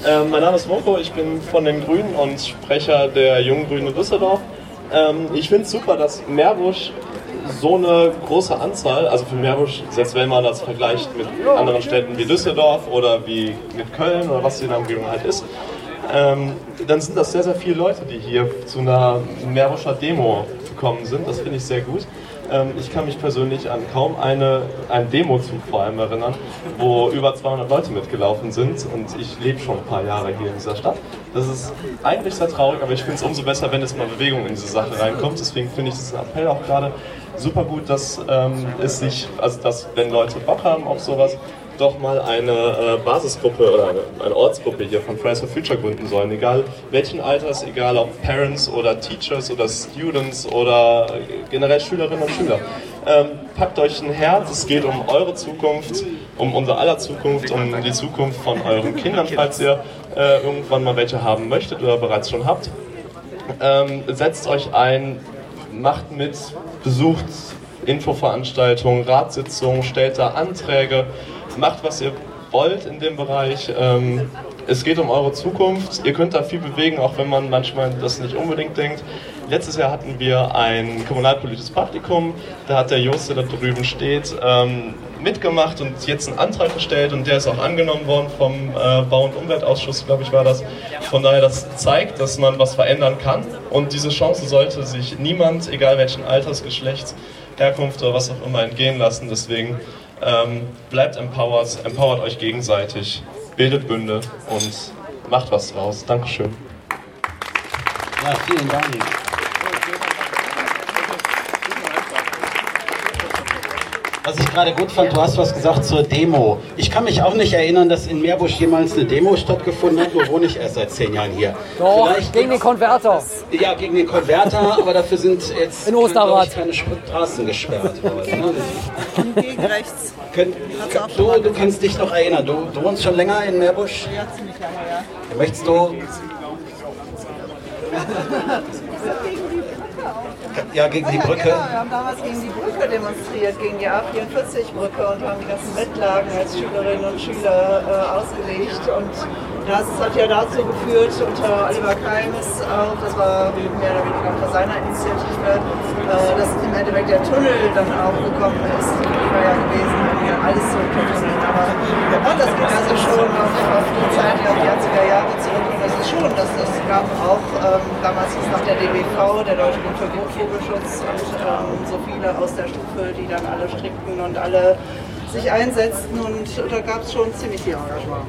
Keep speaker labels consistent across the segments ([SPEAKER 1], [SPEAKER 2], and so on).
[SPEAKER 1] Mein Name ist Moko, ich bin von den Grünen und Sprecher der Jungen Grünen in Düsseldorf. Ich finde es super, dass Meerbusch so eine große Anzahl, also für Meerbusch, selbst wenn man das vergleicht mit anderen Städten wie Düsseldorf oder wie mit Köln oder was in der Umgebung halt ist, dann sind das sehr, sehr viele Leute, die hier zu einer Meerbuscher Demo gekommen sind. Das finde ich sehr gut. Ich kann mich persönlich an kaum einen Demozug vor allem erinnern, wo über 200 Leute mitgelaufen sind, und ich lebe schon ein paar Jahre hier in dieser Stadt. Das ist eigentlich sehr traurig, aber ich finde es umso besser, wenn jetzt mal Bewegung in diese Sache reinkommt. Deswegen finde ich diesen Appell auch gerade super gut, dass dass wenn Leute Bock haben auf sowas, doch mal eine Basisgruppe oder eine Ortsgruppe hier von Fridays for Future gründen sollen, egal welchen Alters, egal ob Parents oder Teachers oder Students oder generell Schülerinnen und Schüler. Packt euch ein Herz, es geht um eure Zukunft, um unser aller Zukunft, um die Zukunft von euren Kindern, falls ihr irgendwann mal welche haben möchtet oder bereits schon habt. Setzt euch ein, macht mit, besucht Infoveranstaltungen, Ratssitzungen, stellt da Anträge, macht, was ihr wollt in dem Bereich. Es geht um eure Zukunft. Ihr könnt da viel bewegen, auch wenn man manchmal das nicht unbedingt denkt. Letztes Jahr hatten wir ein kommunalpolitisches Praktikum. Da hat der Jost, der da drüben steht, mitgemacht und jetzt einen Antrag gestellt, und der ist auch angenommen worden vom Bau- und Umweltausschuss, glaube ich, war das. Von daher, das zeigt, dass man was verändern kann, und diese Chance sollte sich niemand, egal welchen Alters, Geschlechts, Herkunft oder was auch immer, entgehen lassen. Deswegen bleibt empowert euch gegenseitig, bildet Bünde und macht was draus. Dankeschön.
[SPEAKER 2] Ja, vielen Dank. Was ich gerade gut fand, du hast was gesagt zur Demo. Ich kann mich auch nicht erinnern, dass in Meerbusch jemals eine Demo stattgefunden hat, nur wohne ich erst seit 10 Jahren hier.
[SPEAKER 3] Doch, gegen den Konverter.
[SPEAKER 2] Ja, gegen den Konverter, aber dafür sind jetzt
[SPEAKER 3] in Osterrad
[SPEAKER 2] keine Straßen gesperrt worden.
[SPEAKER 4] Gegen rechts.
[SPEAKER 2] Du kannst dich noch erinnern, du wohnst schon länger in Meerbusch?
[SPEAKER 4] Ja, ziemlich lange, ja.
[SPEAKER 2] Möchtest du... Ja, gegen die Brücke.
[SPEAKER 4] Ja, genau. Wir haben damals gegen die Brücke demonstriert, gegen die A44-Brücke, und haben die ganzen Bettlagen als Schülerinnen und Schüler ausgelegt. Und das hat ja dazu geführt, unter Oliver Keimes auch, das war mehr oder weniger unter seiner Initiative, dass im Endeffekt der Tunnel dann auch gekommen ist. Die war ja gewesen, ja alles so tunneln. Aber das geht also schon auf die Zeit, auf die 80er Jahre zurück. Und das ist schon, das gab auch, damals hieß nach der DBV, der Deutsche Bund für Vogelschutz, und so viele aus der Stufe, die dann alle strickten und alle sich einsetzten, und da gab es schon ziemlich viel Engagement.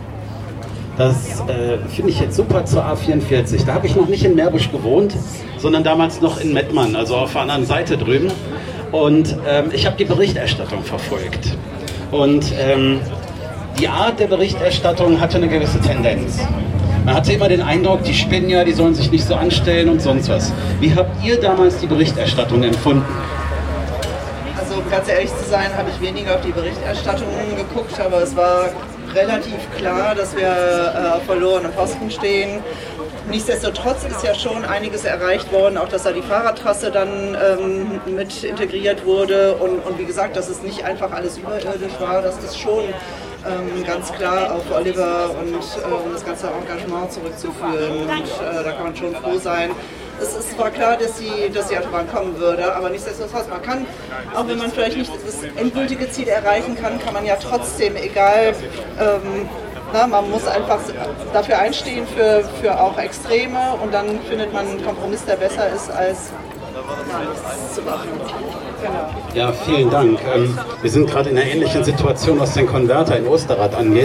[SPEAKER 2] Das finde ich jetzt super zur A44. Da habe ich noch nicht in Meerbusch gewohnt, sondern damals noch in Mettmann, also auf der anderen Seite drüben. Und ich habe die Berichterstattung verfolgt. Und die Art der Berichterstattung hatte eine gewisse Tendenz. Man hatte immer den Eindruck, die spinnen ja, die sollen sich nicht so anstellen und sonst was. Wie habt ihr damals die Berichterstattung empfunden?
[SPEAKER 4] Also ganz ehrlich zu sein, habe ich weniger auf die Berichterstattung geguckt, aber es war relativ klar, dass wir auf verlorenem Posten stehen. Nichtsdestotrotz ist ja schon einiges erreicht worden, auch dass da die Fahrradtrasse dann mit integriert wurde, und wie gesagt, dass es nicht einfach alles überirdisch war, das ist schon ganz klar auf Oliver und das ganze Engagement zurückzuführen, und da kann man schon froh sein. Es war klar, dass die Autobahn kommen würde, aber nichtsdestotrotz, man kann, auch wenn man vielleicht nicht das endgültige Ziel erreichen kann, kann man ja trotzdem, egal, man muss einfach dafür einstehen, für auch Extreme, und dann findet man einen Kompromiss, der besser ist, als nichts zu machen. Genau.
[SPEAKER 2] Ja, vielen Dank. Wir sind gerade in einer ähnlichen Situation, was den Konverter in Osterrad angeht.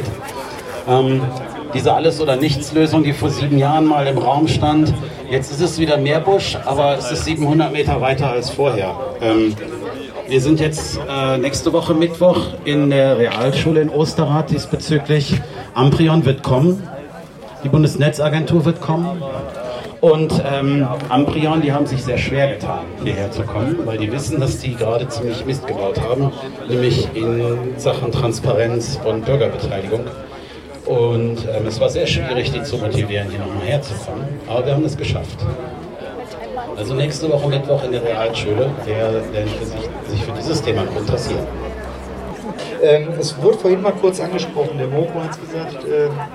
[SPEAKER 2] Diese Alles-oder-Nichts-Lösung, die vor 7 Jahren mal im Raum stand, jetzt ist es wieder Meerbusch, aber es ist 700 Meter weiter als vorher. Wir sind jetzt nächste Woche Mittwoch in der Realschule in Osterrad diesbezüglich. Amprion wird kommen, die Bundesnetzagentur wird kommen. Und Amprion, die haben sich sehr schwer getan, hierher zu kommen, weil die wissen, dass die gerade ziemlich Mist gebaut haben, nämlich in Sachen Transparenz und Bürgerbeteiligung. Und es war sehr schwierig, die zu motivieren, hier nochmal herzukommen, aber wir haben es geschafft. Also nächste Woche Mittwoch in der Realschule, der sich für dieses Thema interessiert.
[SPEAKER 5] Es wurde vorhin mal kurz angesprochen, der Moko hat es gesagt,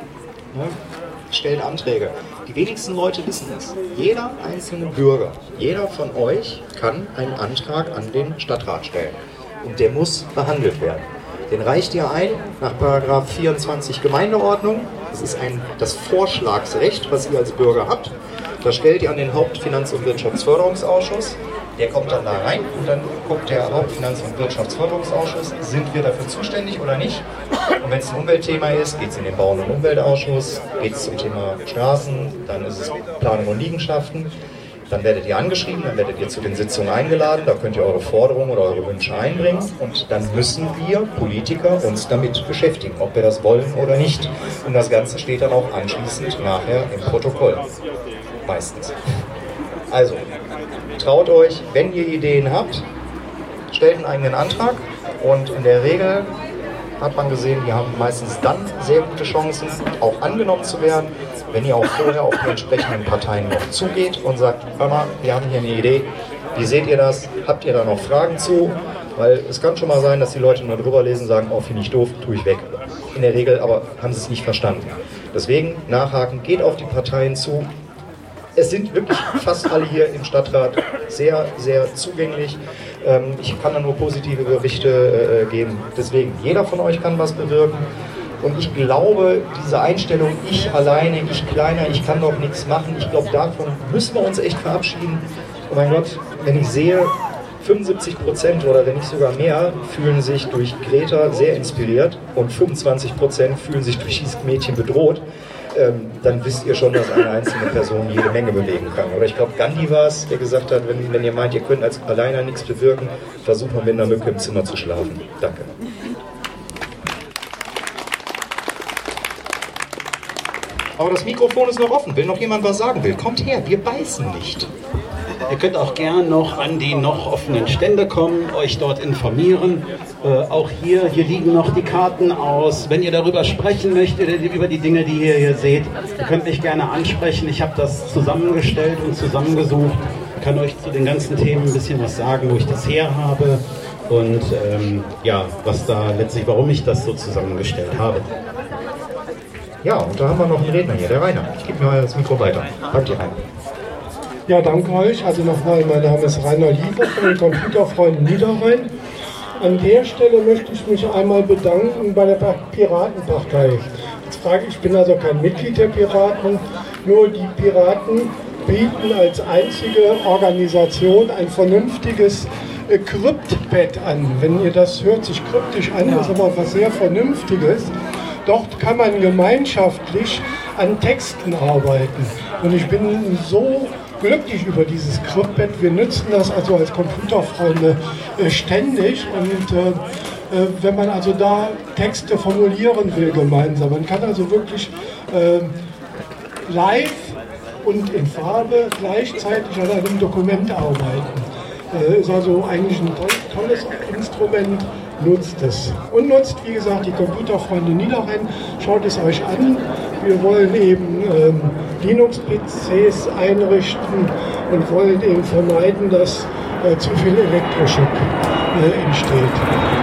[SPEAKER 5] Ne? Stellt Anträge. Die wenigsten Leute wissen es. Jeder einzelne Bürger, jeder von euch kann einen Antrag an den Stadtrat stellen. Und der muss behandelt werden. Den reicht ihr ein nach § 24 Gemeindeordnung. Das ist das Vorschlagsrecht, was ihr als Bürger habt. Das stellt ihr an den Hauptfinanz- und Wirtschaftsförderungsausschuss. Der kommt dann da rein und dann guckt der Hauptfinanz- und Wirtschaftsförderungsausschuss, sind wir dafür zuständig oder nicht? Und wenn es ein Umweltthema ist, geht es in den Bau- und Umweltausschuss, geht es zum Thema Straßen, dann ist es Planung und Liegenschaften. Dann werdet ihr angeschrieben, dann werdet ihr zu den Sitzungen eingeladen, da könnt ihr eure Forderungen oder eure Wünsche einbringen und dann müssen wir Politiker uns damit beschäftigen, ob wir das wollen oder nicht. Und das Ganze steht dann auch anschließend nachher im Protokoll. Meistens. Also, traut euch, wenn ihr Ideen habt, stellt einen eigenen Antrag und in der Regel hat man gesehen, die haben meistens dann sehr gute Chancen, auch angenommen zu werden, wenn ihr auch vorher auf die entsprechenden Parteien noch zugeht und sagt, hör mal, wir haben hier eine Idee, wie seht ihr das, habt ihr da noch Fragen zu? Weil es kann schon mal sein, dass die Leute nur drüber lesen und sagen, oh, finde ich doof, tue ich weg. In der Regel aber haben sie es nicht verstanden. Deswegen nachhaken, geht auf die Parteien zu. Es sind wirklich fast alle hier im Stadtrat sehr, sehr zugänglich. Ich kann da nur positive Berichte geben. Deswegen, jeder von euch kann was bewirken. Und ich glaube, diese Einstellung, ich alleine, ich kleiner, ich kann doch nichts machen, ich glaube, davon müssen wir uns echt verabschieden. Oh mein Gott, wenn ich sehe, 75% oder wenn nicht sogar mehr fühlen sich durch Greta sehr inspiriert und 25% fühlen sich durch dieses Mädchen bedroht, dann wisst ihr schon, dass eine einzelne Person jede Menge bewegen kann. Oder ich glaube, Gandhi war es, der gesagt hat, wenn ihr meint, ihr könnt als alleine nichts bewirken, versucht mal mit einer Mücke im Zimmer zu schlafen. Danke. Aber das Mikrofon ist noch offen. Wenn noch jemand was sagen will, kommt her, wir beißen nicht.
[SPEAKER 2] Ihr könnt auch gern noch an die noch offenen Stände kommen, euch dort informieren. Auch hier liegen noch die Karten aus. Wenn ihr darüber sprechen möchtet, über die Dinge, die ihr hier seht, ihr könnt mich gerne ansprechen. Ich habe das zusammengestellt und zusammengesucht. Ich kann euch zu den ganzen Themen ein bisschen was sagen, wo ich das her habe und ja, was da letztlich, warum ich das so zusammengestellt habe.
[SPEAKER 5] Ja, und da haben wir noch einen Redner hier, der Rainer. Ich gebe mir das Mikro weiter. Packt ihr rein.
[SPEAKER 6] Ja, danke euch. Also nochmal, mein Name ist Rainer Lieber von den Computerfreunden Niederrhein. An der Stelle möchte ich mich einmal bedanken bei der Piratenpartei. Jetzt frage ich bin also kein Mitglied der Piraten, nur die Piraten bieten als einzige Organisation ein vernünftiges Kryptbett an. Wenn ihr das hört sich kryptisch an, ist aber was sehr Vernünftiges. Dort kann man gemeinschaftlich an Texten arbeiten. Und ich bin so glücklich über dieses Kryptbett. Wir nutzen das also als Computerfreunde ständig. Und wenn man also da Texte formulieren will gemeinsam, man kann also wirklich live und in Farbe gleichzeitig an einem Dokument arbeiten. Ist also eigentlich ein tolles Instrument. Nutzt es. Und nutzt, wie gesagt, die Computerfreunde Niederrhein. Schaut es euch an. Wir wollen eben Linux-PCs einrichten und wollen eben vermeiden, dass zu viel Elektroschock entsteht.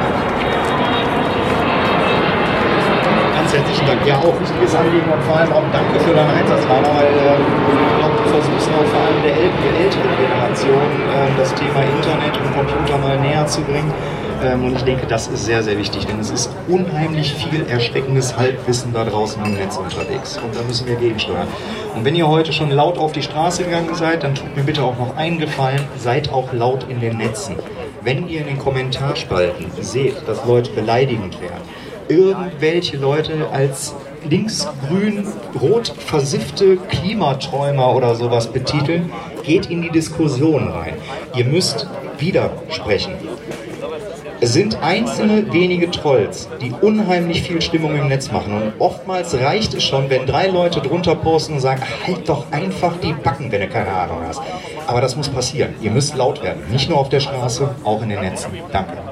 [SPEAKER 5] Ganz herzlichen Dank. Ja, auch wichtiges Anliegen und vor allem auch danke für deinen Einsatz, Rainer, weil ich glaube, du versuchst auch vor allem der älteren Generation das Thema Internet und Computer mal näher zu bringen. Und ich denke, das ist sehr, sehr wichtig, denn es ist unheimlich viel erschreckendes Halbwissen da draußen im Netz unterwegs. Und da müssen wir gegensteuern. Und wenn ihr heute schon laut auf die Straße gegangen seid, dann tut mir bitte auch noch einen Gefallen, seid auch laut in den Netzen. Wenn ihr in den Kommentarspalten seht, dass Leute beleidigend werden, irgendwelche Leute als links, grün, rot versiffte Klimaträumer oder sowas betiteln, geht in die Diskussion rein. Ihr müsst widersprechen. Es sind einzelne wenige Trolls, die unheimlich viel Stimmung im Netz machen. Und oftmals reicht es schon, wenn 3 Leute drunter posten und sagen, halt doch einfach die Backen, wenn du keine Ahnung hast. Aber das muss passieren. Ihr müsst laut werden. Nicht nur auf der Straße, auch in den Netzen. Danke.